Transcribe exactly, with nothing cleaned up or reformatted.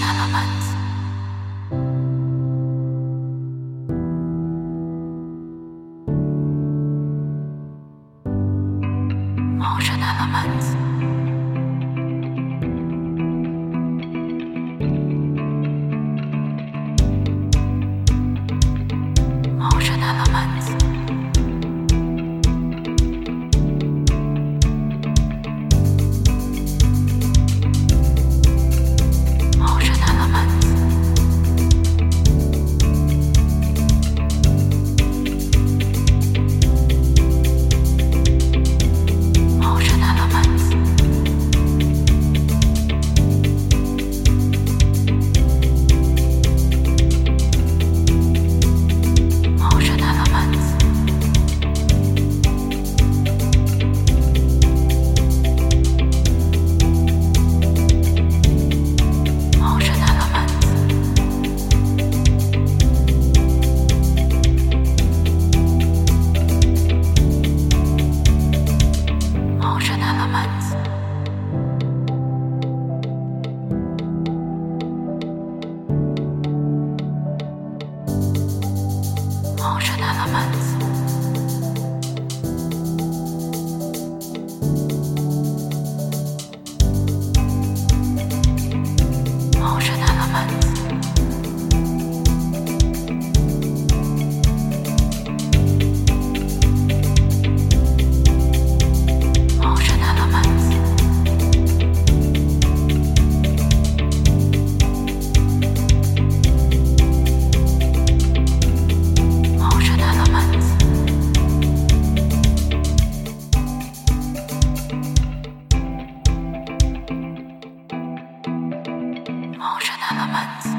Elements. Motion elements. Motion elements. Motion elements. Motion elements. Motion elements. Motion elements. Motion elements. Motion elements. Motion elements. Motion elements. Motion elements. Motion elements.